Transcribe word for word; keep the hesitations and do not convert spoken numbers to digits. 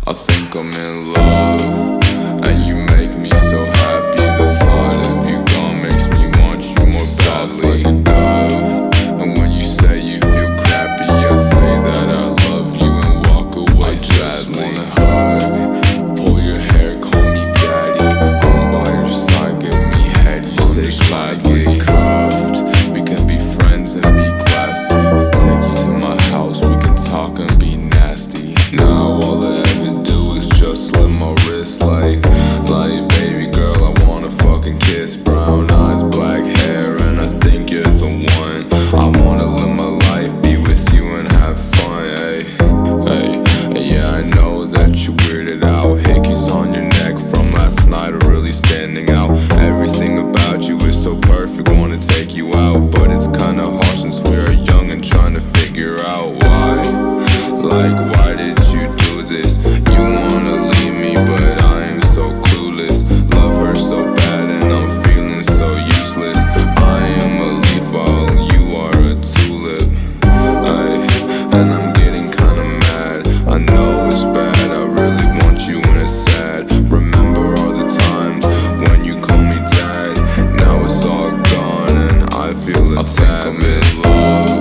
I think I'm in love, and you make me so happy. The thought of you gone makes me want you more badly. Like a dove, and when you say you feel crappy, I say that I love you and walk away I sadly. Just wanna hug, pull your hair, call me daddy. I'm by your side, give me head. You say I get cuffed. We can be friends and be classy. Take you to my house, we can talk and be nasty. Now all I ever do is just slit my wrist like, like baby girl, I wanna fucking kiss. Brown eyes, black hair, and I think you're the one. I wanna live my life, be with you and have fun, hey, hey. Yeah, I know that you weirded out. Hickeys on your neck from last night are really standing out. Everything about you is so perfect, wanna take you out, but it's kinda hard since we are young and trying to figure out why. Like, why did you do this? You wanna leave me, but I am so clueless. Love her so bad and I'm feeling so useless. I am a leaf while you are a tulip, ay, and I'm getting kinda mad. I know it's bad, I really want you when it's sad. Remember all the times when you call me dad. Now it's all gone and I feel attacked. I think I'm in love,